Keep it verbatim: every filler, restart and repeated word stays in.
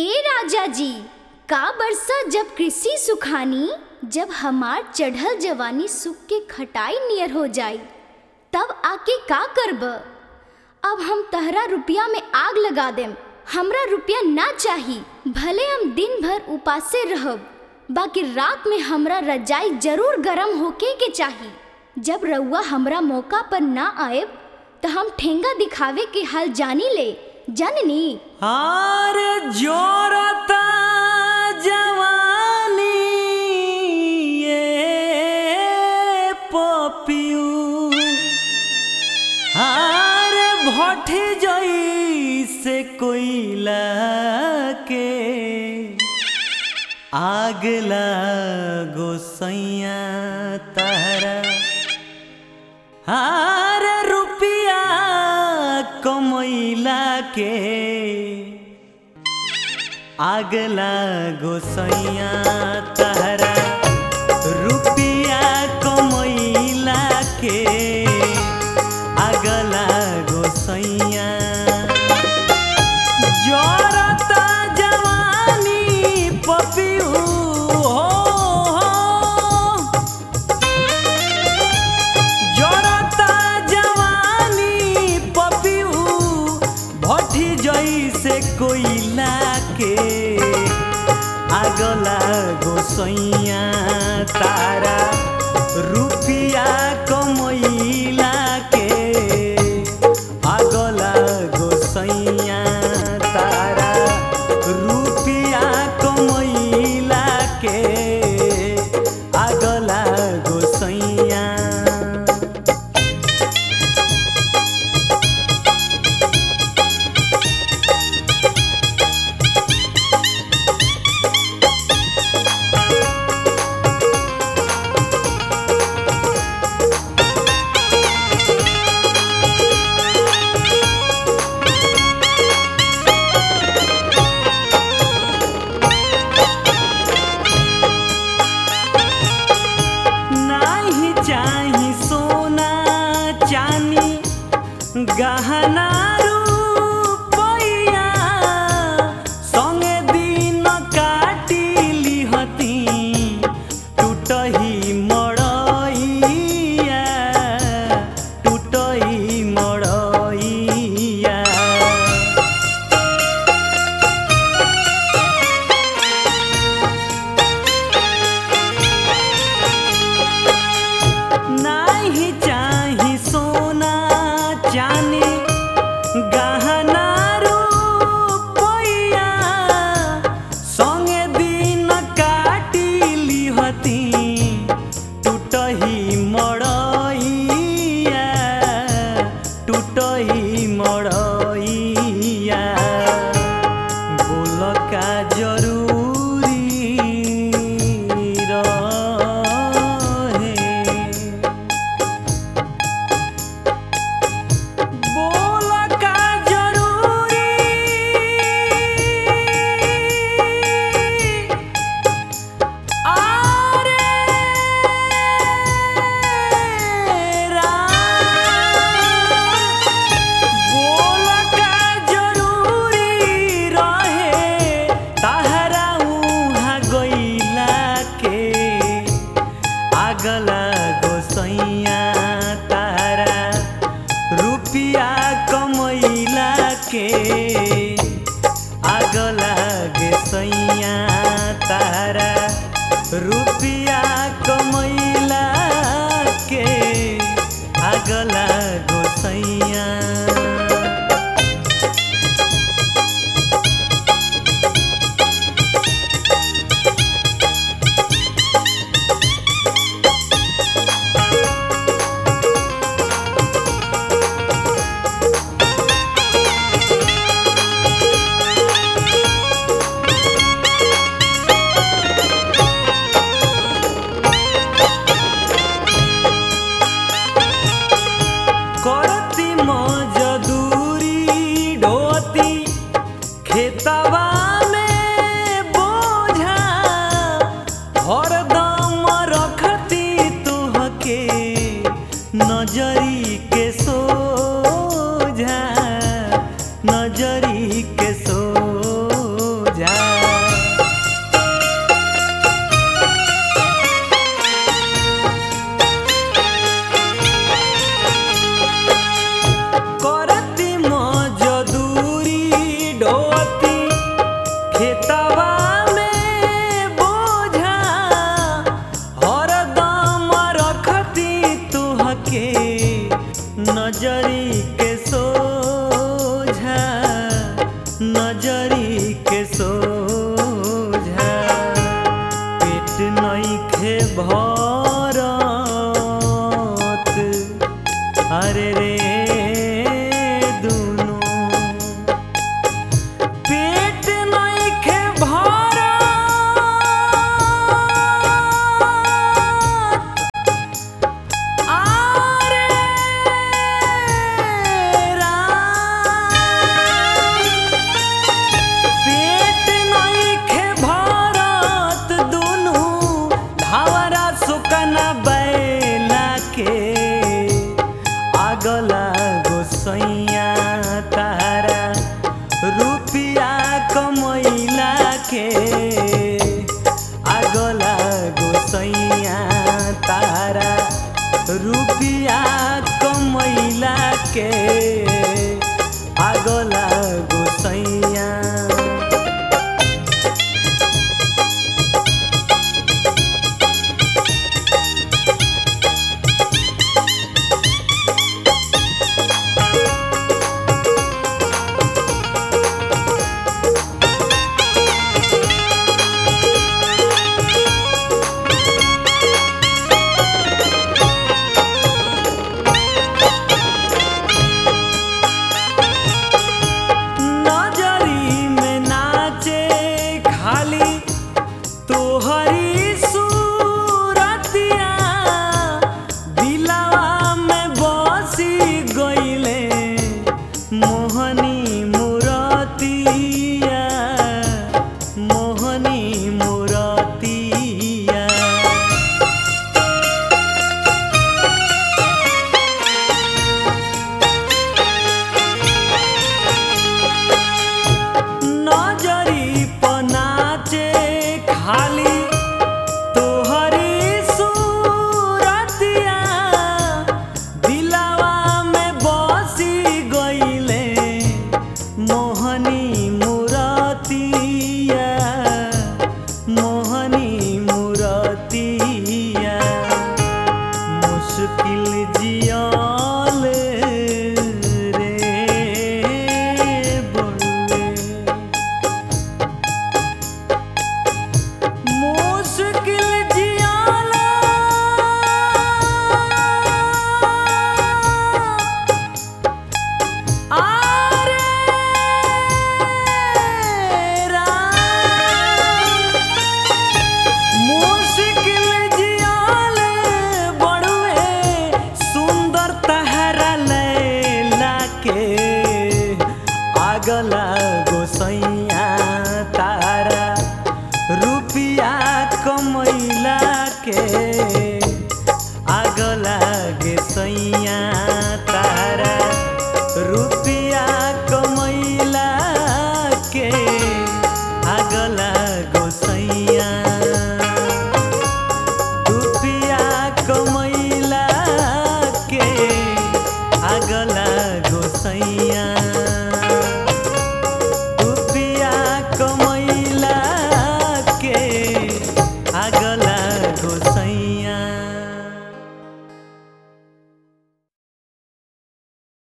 ए राजा जी, का बरसा जब कृषि सुखानी, जब हमार चढ़ल जवानी सुख के खटाई नियर हो जाई, तब आके का करब? अब हम तहरा रुपया में आग लगा देम। हमरा रुपया ना चाही, भले हम दिन भर उपासे रहब, बाकी रात में हमरा रजाई जरूर गरम होके के चाही। जब रउआ हमरा मौका पर ना आएब तो हम ठेंगा दिखावे के हाल जानी ले, जाननी। अरे जोरता जवानी ये पपियू, अरे भट्टी जई से कोयला के आग लागो सैया तारा। अरे रुपया कमैला के आग लागो सैया तारा। रुपया कमैला के आग लागो सैया। जोरता जवानी पपियू हो, जोरता जवानी पपियू, भट्टी जैसे कोयला के आग लागो सैया तारा। रुपया कमैला के आग लागो सैया तारा। रुपया कमैला के आग लागो सैया। नाही चाही सोना चानी गहना रुपया, संगे दिन काटी लिहती टूटही मड़ैया, टूटही मड़ैया। नाही चाही सोना चानी गहना रुपया, संगे दिन काटी लिहती टूटही मड़ैया, टूटही मड़ैया। बोल का जरूरी रहे, बोल का जरूरी आरे राम। बोल का जरूरी रहे, तहरा उहाँ गइला के आग लागो सैया तारा। रुपया कमैला के आग लागे सैया तारा। रुपया कमैला के आग लागो सैया। बोझा करती मजदूरी ढोती खेतवा में बोझा हरदम रखती तुहके नजरी के सोझा नजरी के सोझा पेट नइखे भरत अरे रे दुनु पेट नइखे भरत अरे पेट नइखे भरत दुनु धावरा सुकना बैला के आगला गोसैया तारा रुपिया कमैला के आगला गोसैया तारा रुपिया कमैला के